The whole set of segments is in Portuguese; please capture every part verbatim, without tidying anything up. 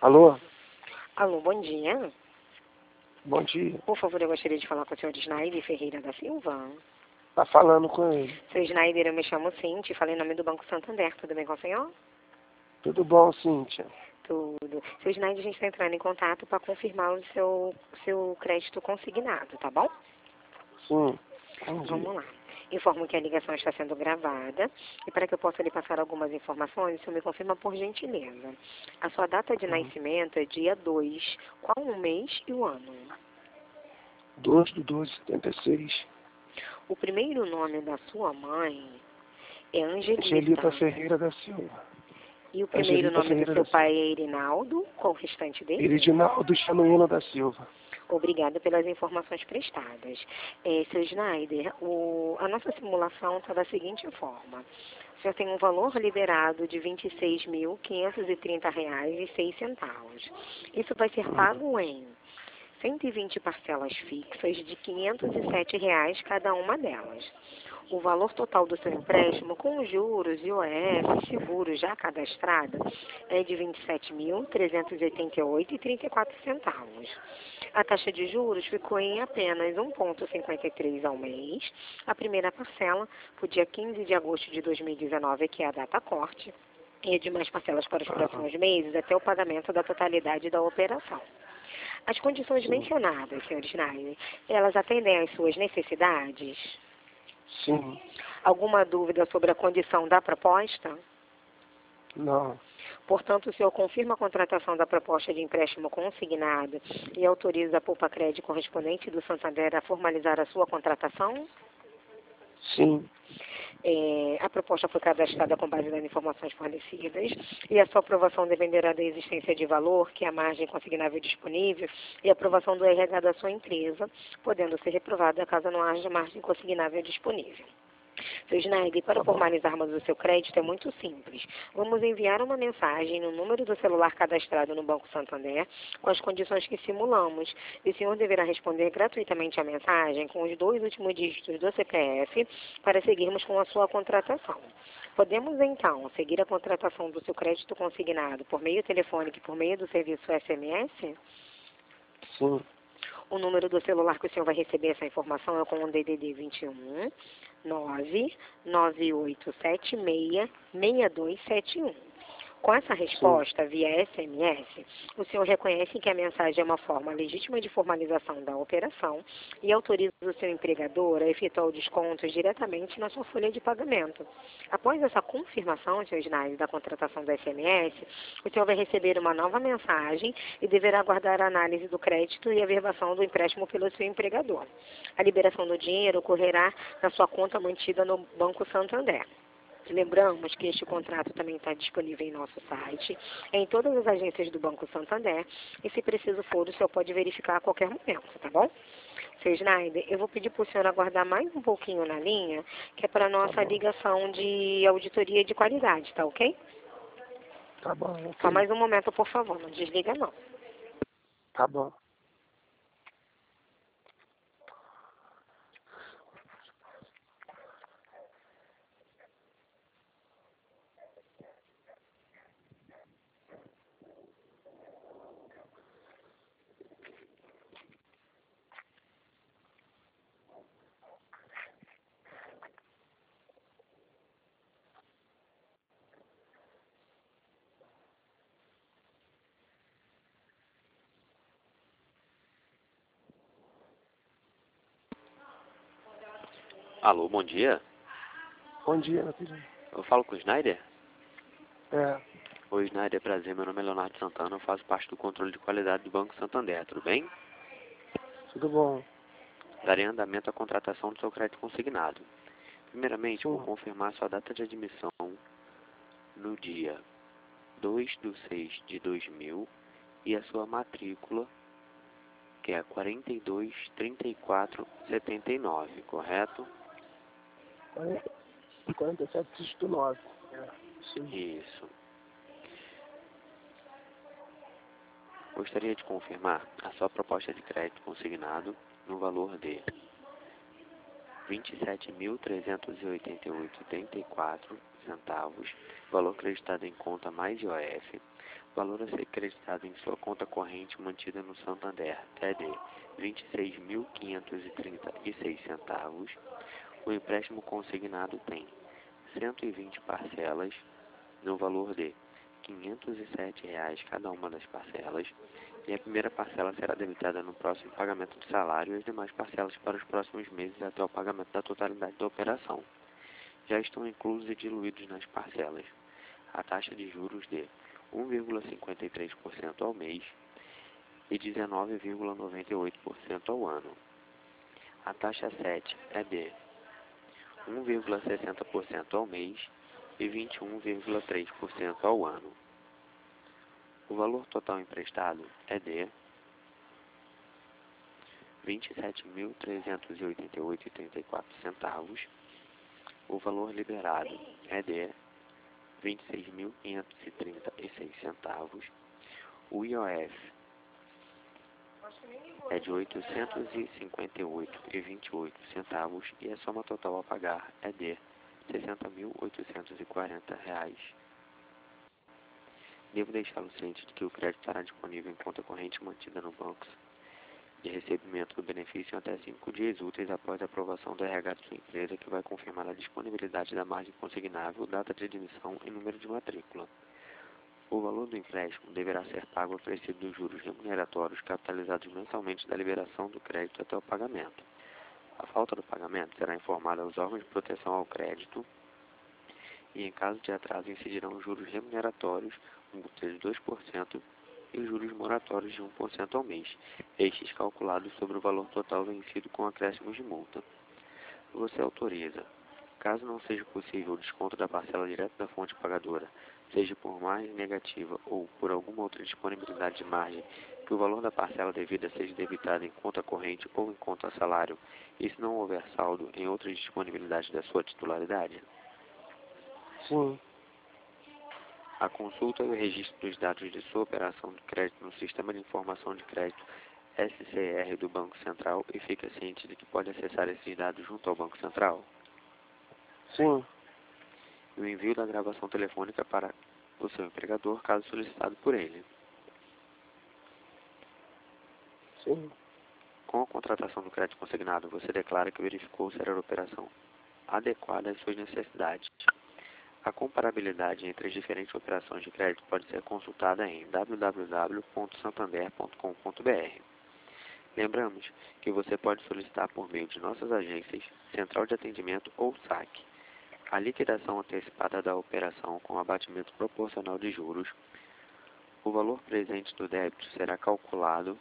Alô? Alô, bom dia. Bom dia. Por favor, eu gostaria de falar com o senhor Snaide Ferreira da Silva. Tá falando com ele. Seu Snaide, eu me chamo Cintia, falei em nome do Banco Santander. Tudo bem com o senhor? Tudo bom, Cíntia? Tudo. Seu Snaide, a gente está entrando em contato para confirmar o seu, seu crédito consignado, tá bom? Sim. Bom dia. Vamos lá. Informo que a ligação está sendo gravada e para que eu possa lhe passar algumas informações, o senhor me confirma por gentileza. A sua data de Uhum. nascimento é dia dois. Qual o mês e o ano? dois de doze de setenta e seis. O primeiro nome da sua mãe é Angelita. Angelita Ferreira da Silva. E o primeiro Angelita nome Ferreira do seu da pai Silva. é Irinaldo? Qual o restante dele? Iridinaldo Chanuíno da Silva. Obrigada pelas informações prestadas. É, seu Schneider, o, a nossa simulação está da seguinte forma. O senhor tem um valor liberado de vinte e seis mil, quinhentos e trinta reais e seis centavos. Isso vai ser pago em cento e vinte parcelas fixas de quinhentos e sete reais cada uma delas. O valor total do seu empréstimo, com juros, I O F, seguro já cadastrado, é de vinte e sete mil, trezentos e oitenta e oito reais e trinta e quatro centavos. A taxa de juros ficou em apenas um vírgula cinquenta e três ao mês. A primeira parcela, foi dia quinze de agosto de dois mil e dezenove, que é a data corte, e demais parcelas para os próximos meses até o pagamento da totalidade da operação. As condições Sim. mencionadas, senhor Schneider, elas atendem às suas necessidades? Sim. Alguma dúvida sobre a condição da proposta? Não. Portanto, o senhor confirma a contratação da proposta de empréstimo consignado e autoriza a Poupa Crédito correspondente do Santander a formalizar a sua contratação? Sim. É, a proposta foi cadastrada com base nas informações fornecidas e a sua aprovação dependerá da existência de valor, que é a margem consignável disponível, e a aprovação do R H da sua empresa, podendo ser reprovada caso não haja margem consignável disponível. Seu Schneider, para Tá bom. formalizarmos o seu crédito é muito simples. Vamos enviar uma mensagem no número do celular cadastrado no Banco Santander com as condições que simulamos. E o senhor deverá responder gratuitamente a mensagem com os dois últimos dígitos do C P F para seguirmos com a sua contratação. Podemos, então, seguir a contratação do seu crédito consignado por meio telefônico e por meio do serviço S M S? Sim. O número do celular que o senhor vai receber essa informação é com o D D D vinte e um, nove nove oito sete seis, seis dois sete um. Com essa resposta, via S M S, o senhor reconhece que a mensagem é uma forma legítima de formalização da operação e autoriza o seu empregador a efetuar o desconto diretamente na sua folha de pagamento. Após essa confirmação, senhor Schneider, da contratação do S M S, o senhor vai receber uma nova mensagem e deverá aguardar a análise do crédito e a verbação do empréstimo pelo seu empregador. A liberação do dinheiro ocorrerá na sua conta mantida no Banco Santander. Lembramos que este contrato também está disponível em nosso site, em todas as agências do Banco Santander, e se preciso for, o senhor pode verificar a qualquer momento, tá bom? Seu Schneider, eu vou pedir para o senhor aguardar mais um pouquinho na linha, que é para a nossa Tá bom. ligação de auditoria de qualidade, tá ok? Tá bom. Ok. Só mais um momento, por favor, não desliga não. Tá bom. Alô, bom dia. Bom dia, meu filho. Eu falo com o Schneider? É. Oi, Schneider, prazer. Meu nome é Leonardo Santana. Eu faço parte do controle de qualidade do Banco Santander. Tudo bem? Tudo bom. Darei andamento à contratação do seu crédito consignado. Primeiramente, vou Sim. confirmar sua data de admissão no dia dois de seis de dois mil e a sua matrícula, que é quarenta e dois, trinta e quatro, setenta e nove, correto? quarenta e sete, dígito nove. É. Sim. Isso. Gostaria de confirmar a sua proposta de crédito consignado no valor de vinte e sete mil, trezentos e oitenta e oito reais e trinta e quatro centavos, valor acreditado em conta mais I O F, Valor a ser creditado em sua conta corrente mantida no Santander é de vinte e seis mil quinhentos e trinta e seis centavos. O empréstimo consignado tem cento e vinte parcelas no valor de quinhentos e sete reais cada uma das parcelas, e a primeira parcela será debitada no próximo pagamento do salário e as demais parcelas para os próximos meses até o pagamento da totalidade da operação. Já estão inclusos e diluídos nas parcelas a taxa de juros de um vírgula cinquenta e três por cento ao mês e dezenove vírgula noventa e oito por cento ao ano. A taxa sete é de um vírgula sessenta por cento ao mês e vinte e um vírgula três por cento ao ano. O valor total emprestado é de vinte e sete mil trezentos e oitenta e oito reais e trinta e quatro centavos. O valor liberado é de vinte e seis mil quinhentos e trinta e seis centavos. O I O F é de oitocentos e cinquenta e oito reais e vinte e oito centavos e a soma total a pagar é de sessenta mil oitocentos e quarenta reais. Devo deixá-lo ciente de que o crédito estará disponível em conta corrente mantida no banco de recebimento do benefício em até cinco dias úteis após a aprovação do R H de sua empresa, que vai confirmar a disponibilidade da margem consignável, data de admissão e número de matrícula. O valor do empréstimo deverá ser pago acrescido dos juros remuneratórios capitalizados mensalmente da liberação do crédito até o pagamento. A falta do pagamento será informada aos órgãos de proteção ao crédito e, em caso de atraso, incidirão os juros remuneratórios, multa de dois por cento e os juros moratórios de um por cento ao mês, estes calculados sobre o valor total vencido com acréscimos de multa. Você autoriza, caso não seja possível o desconto da parcela direto da fonte pagadora, seja por margem negativa ou por alguma outra disponibilidade de margem, que o valor da parcela devida seja debitado em conta corrente ou em conta salário, e se não houver saldo em outras disponibilidades da sua titularidade? Sim. A consulta e o registro dos dados de sua operação de crédito no Sistema de Informação de Crédito S C R do Banco Central e fica ciente de que pode acessar esses dados junto ao Banco Central. Sim. E o envio da gravação telefônica para o seu empregador, caso solicitado por ele. Sim. Com a contratação do crédito consignado, você declara que verificou ser a operação adequada às suas necessidades. A comparabilidade entre as diferentes operações de crédito pode ser consultada em w w w ponto santander ponto com ponto b r. Lembramos que você pode solicitar por meio de nossas agências, central de atendimento ou saque a liquidação antecipada da operação com abatimento proporcional de juros. O valor presente do débito será calculado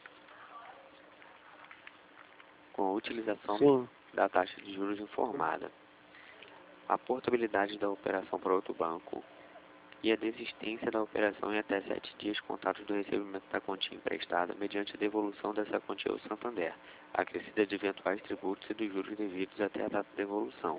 com a utilização Sim. da taxa de juros informada, a portabilidade da operação para outro banco e a desistência da operação em até sete dias contados do recebimento da quantia emprestada mediante a devolução dessa quantia ao Santander, acrescida de eventuais tributos e dos juros devidos até a data de devolução.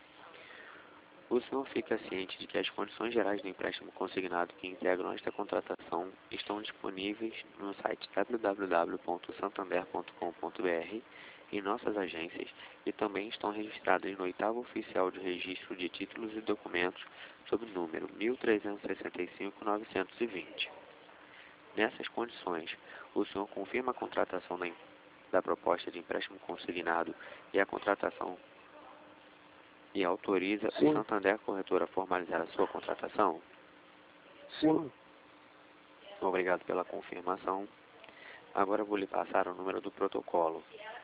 O senhor fica ciente de que as condições gerais do empréstimo consignado que integram esta contratação estão disponíveis no site w w w ponto santander ponto com ponto b r, em nossas agências, e também estão registradas no oitavo Oficial de Registro de Títulos e Documentos, sob o número mil trezentos e sessenta e cinco ponto novecentos e vinte. Nessas condições, o senhor confirma a contratação da, da proposta de empréstimo consignado e a contratação e autoriza Sim. o Santander Corretora a formalizar a sua contratação? Sim. Obrigado pela confirmação. Agora eu vou lhe passar o número do protocolo.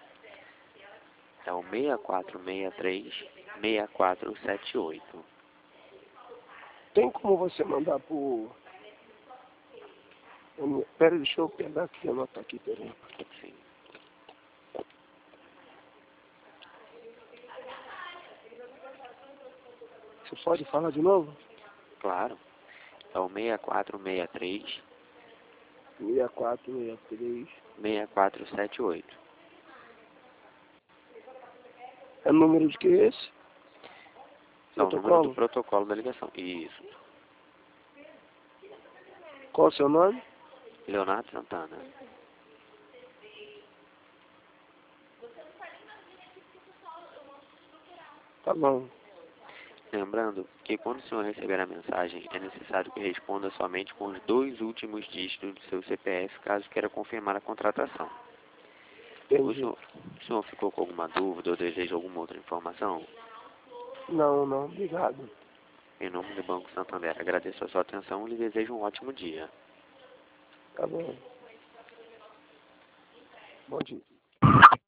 É o seis quatro seis três, seis quatro sete oito. Tem como você mandar por... Pera, deixa eu pegar aqui, anotar aqui, peraí. Sim. Você pode falar de novo? Claro. É o seis quatro seis três, seis quatro seis três. seis quatro sete oito. É número de que esse? É o número do protocolo da ligação. Isso. Qual o seu nome? Leonardo Santana. Tá bom. Lembrando que quando o senhor receber a mensagem, é necessário que responda somente com os dois últimos dígitos do seu C P F, caso queira confirmar a contratação. O Entendi. senhor, o senhor ficou com alguma dúvida ou deseja alguma outra informação? Não, não, obrigado. Em nome do Banco Santander, agradeço a sua atenção e lhe desejo um ótimo dia. Tá bom. Bom dia.